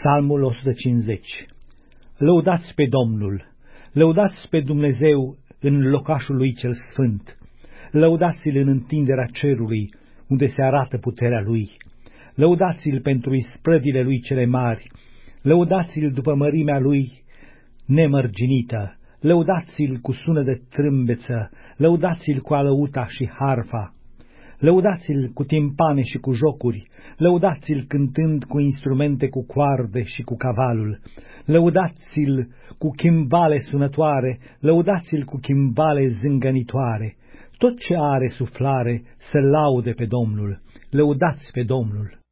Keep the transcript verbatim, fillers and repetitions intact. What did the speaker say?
Psalmul o sută cincizeci. Lăudați pe Domnul, lăudați pe Dumnezeu în locașul lui cel sfânt, lăudați-l în întinderea cerului, unde se arată puterea lui, lăudați-l pentru isprăvile lui cele mari, lăudați-l după mărimea lui nemărginită, lăudați-l cu sună de trâmbeță, lăudați-l cu alăuta și harfa, lăudați-l cu timpane și cu jocuri, lăudați-l cântând cu instrumente cu coarde și cu cavalul, lăudați-l cu chimbale sunătoare, lăudați-l cu chimbale zângănitoare. Tot ce are suflare să laude pe Domnul, lăudați pe Domnul.